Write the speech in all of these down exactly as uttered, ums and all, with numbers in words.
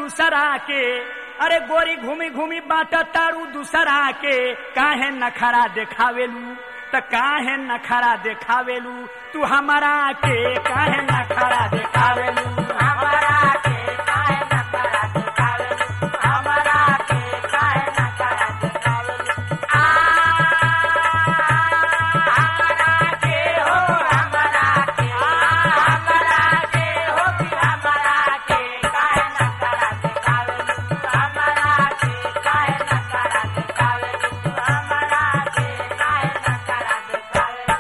दूसरा के, अरे गोरी घूमी घूमी बाट तारू दूसरा के, काहे नखरा देखावेलू त काहे नखरा देखावेलू तू हमारा के, काहे नखरा देखावेलू हमारा के काहे नखरा देखावेलू, हमारा के काहे नखरा देखावेलू। आ हमारा के हो हमारा के, हमारा के हो कि हमारा के काहे नखरा देखावेलू, हमारा के काहे नखरा देखावेलू, हमारा के काहे नखरा देखावेलू।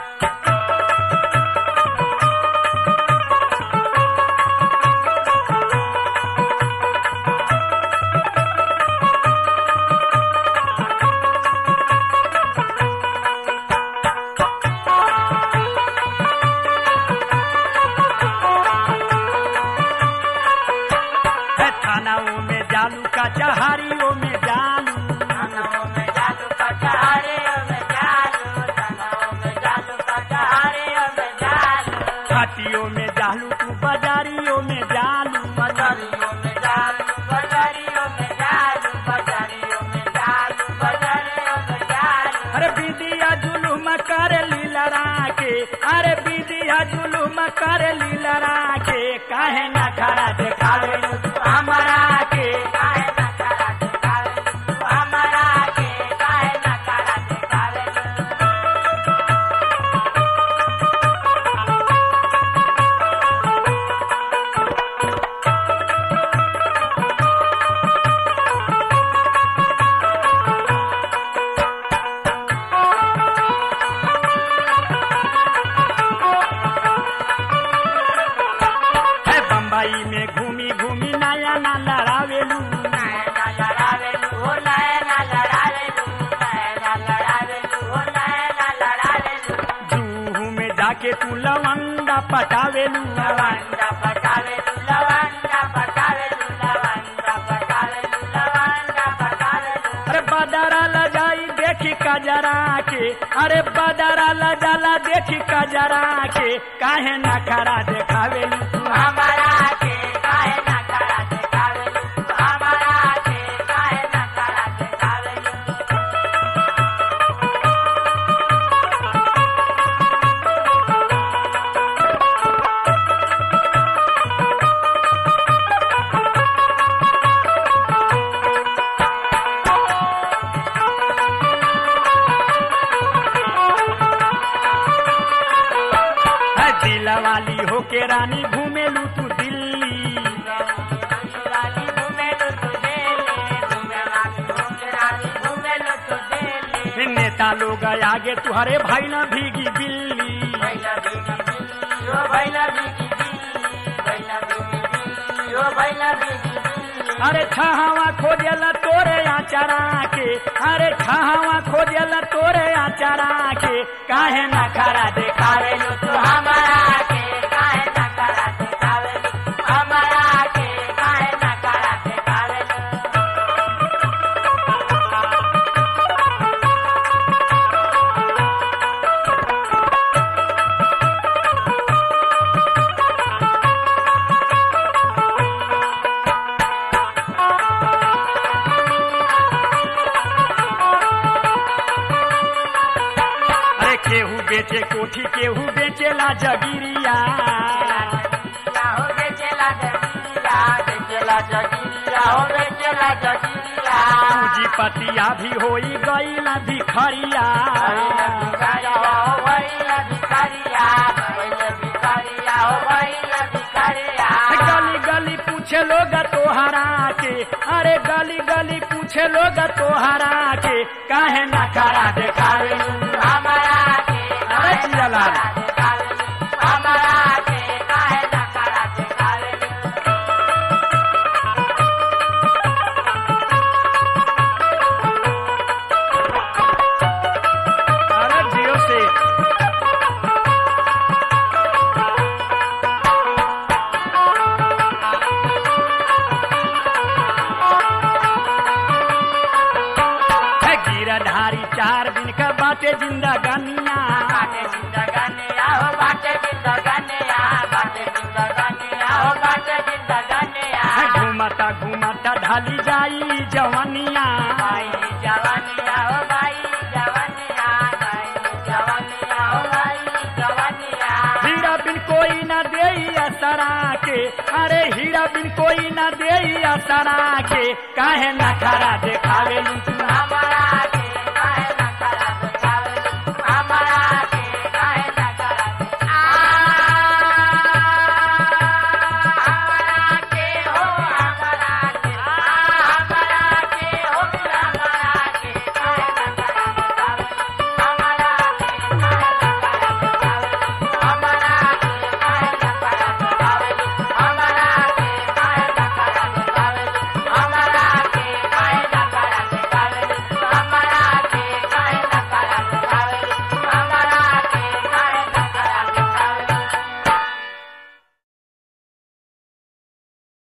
थानाओं में जालू का चहारियों में जालू, तनाव में जादू का चहारे में जालू, तनाव में जादू का चहारे में जालू, घाटियों में जालू तू बाजारियों में जालू, बाजारियों में जालू, बाजारियों में जालू, बाजारियों में जालू, बाजारियों में जालू। अरे बीदिया जुलूम कर लीलरा के, अरे बीदिया जुलूम कर लीलरा के, काहे नखरा देखावेलू तू हमारा के, काहे नखरा देखावेलू, हमारा के काहे नखरा देखावेलू। है बम्बई में घूमी घूमी नया ना लड़ावेलू, नैना लड़ावेलू हो नैना लड़ावेलू, नैना लड़ावेलू हो नैना लड़ावेलू। जूहू में जाके तू लवंगा पटावेलू, लवंगा पटावेलू, लवंगा पटावेलू, लवंगा पटावेलू, लवंगा पटावेलू। अरे बदरा लजाई देखी कजरा के, अरे बदरा लजाला देखी कजरा के, काहे नखरा देखावेलू तू हमारा के काहे नखरा देखावेलू, हमारा के काहे नखरा देखावेलू। है दिल वाली होके रानी घूमेलू तू दिल्ली, रानी घूमेलू तू दिल्ली, घूमे रानी घूमे रानी घूमेलू तू दिल्ली। नेता लोग आगे तुहरे भाई न भीगी बिल्ली, भैला भीगी बिल्ली, ओ भैला भीगी बिल्ली, भैला भीगी बिल्ली, ओ भैला भीगी बिल्ली। अरे छहावा खोजला तोरे आचरा के, अरे छहावा खोजला तोरे आचरा के, काहे नखरा देखावेलू तू हमारा के काहे नखरा देखावेलू, हमारा के काहे नखरा देखावेलू। अरे केहू बेचे कोठी केहू बेचेला जगिरिया, हो बेचेला जगिरिया, बेचेला जगिरिया, हो बेचेला जगिरिया। पूंजीपतिया भी होई गईला भिखरिया, भैला भिखारिया हो भैला भिखारिया, भैला भिखारिया हो भैला भिखारिया। गली गली पूछे लोग तोहरा के, अरे गली गली पूछे लोग तोहरा के, काहे नखरा देखावेलू हमारा के अरे जियालाल। नखरा देखावेलू, हमारा के काहे नखरा देखावेलू। अरे जियो से है गिरधारी चार दिन का बाटे जिंदगानिया, बाटे जिंदगानिया हो बाटे जिंदगानिया, बाटे जिंदगानिया हो बाटे जिंदगानिया। घूमता घूमता चली जाई जवनिया भाई जवानिया हो भाई जवानिया भाई जवानिया हो भाई जवानिया हीरा बिन कोई न देई असरा के अरे हीरा बिन कोई न देई असरा के काहे नखरा देखावेलू